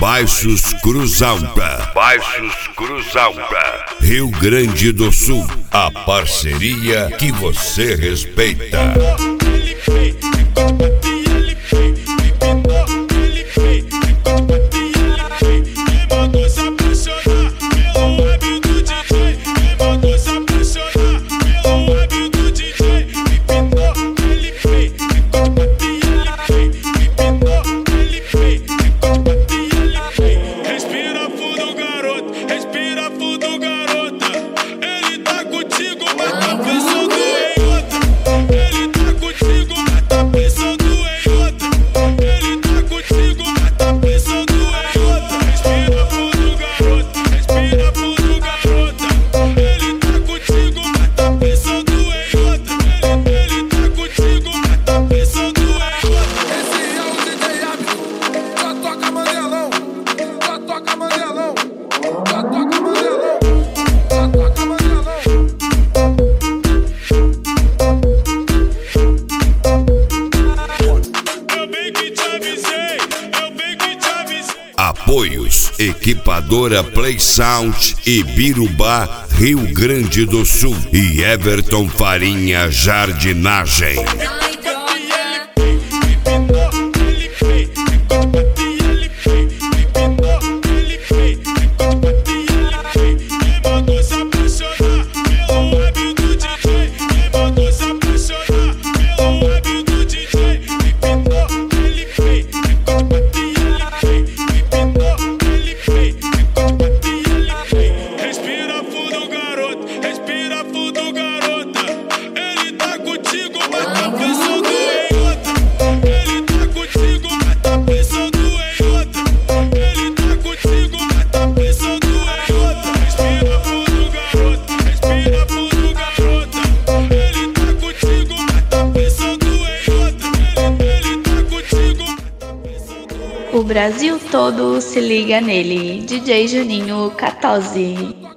Baixos Cruzalta. Rio Grande do Sul. A parceria que você respeita. Apoios: Equipadora Play Sound e Birubá, Rio Grande do Sul, e Everton Farinha Jardinagem. O Brasil todo se liga nele, DJ Juninho 14.